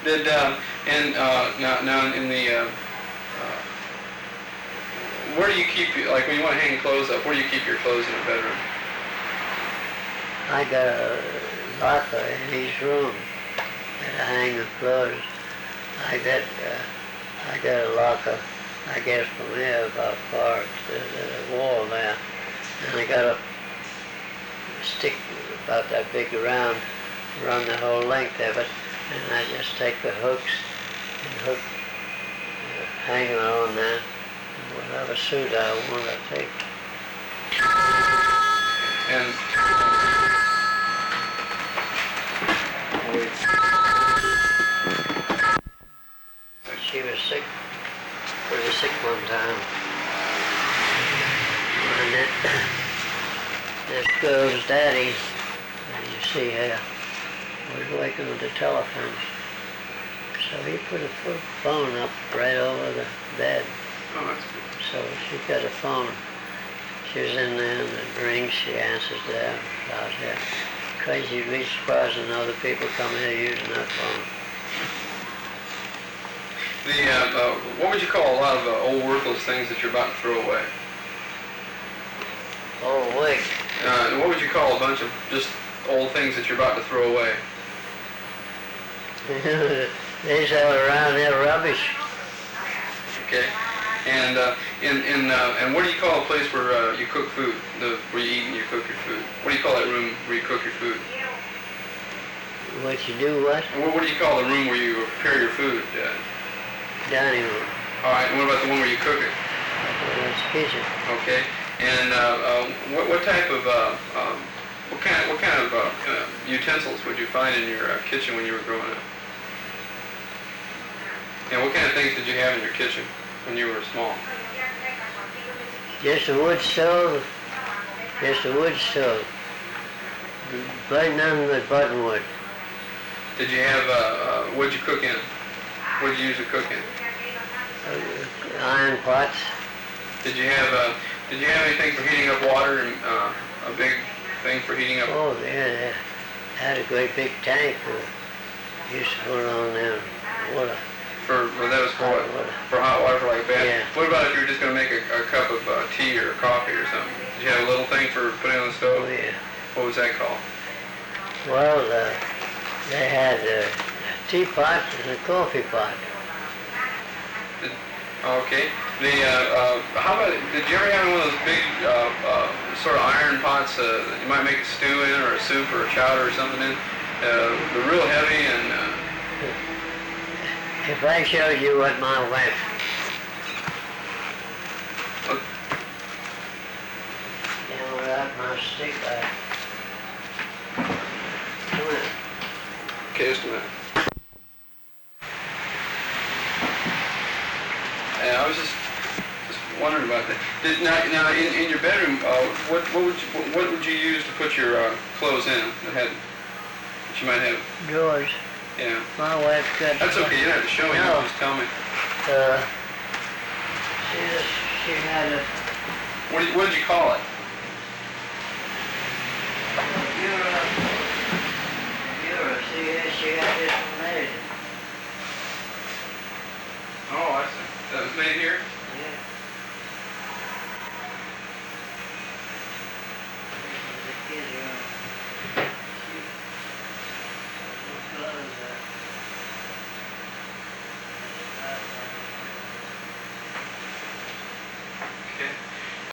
Did now in the where do you keep, like when you want to hang clothes up, where do you keep your clothes in the bedroom? I got a locker in each room and I hang the clothes. I got a locker, I guess from here about far to the wall there. And I got a stick about that big around the whole length of it. And I just take the hooks and hang it on there. Whatever suit I want to take. And she was sick, pretty sick one time. And this girl's daddy, you see here, was working with the telephones. So he put a phone up right over the bed. oh, that's good. So she got a phone. She was in there and it rings, she answers there, out there. Crazy, you'd be surprised when other people come here using that phone. What would you call a lot of old worthless things that you're about to throw away? Oh, wait. What would you call a bunch of just old things that you're about to throw away? These are around there rubbish. Okay. And and what do you call a place where you cook food? Where you eat and you cook your food? What do you call that room where you cook your food? What you do, what? What do you call the room where you prepare your food? Dining room. All right. And what about the one where you cook it? Well, it's kitchen. Okay. And what type of what kind of utensils would you find in your kitchen when you were growing up? And what kind of things did you have in your kitchen when you were small? Just a wood stove. Just a wood stove. But none but buttonwood. Did you have what'd you cook in? What did you use to cook in? Iron pots. Did you have anything for heating up water and a big thing for heating up? Oh, yeah. Had a great big tank. Used to put on there water. That was for what? Water. For hot water, for like a bath? Yeah. What about if you were just going to make a cup of tea or coffee or something? Did you have a little thing for putting on the stove? Oh, yeah. What was that called? Well, they had a teapot and a coffee pot. Okay. How about, did you ever have one of those big sort of iron pots that you might make a stew in or a soup or a chowder or something in? They're real heavy and... If I showed you what my wife... without my stick, come on. Okay, just a minute. I was just wondering about that. Now in your bedroom, what would you use to put your clothes in that you might have? Drawers. Yeah. My wife got... That's okay. You don't have to show me. No. Just tell me. She had a... What did you call it? Bureau. See, she had this made. Oh, I see. That was made here? Yeah. The kids are... Okay.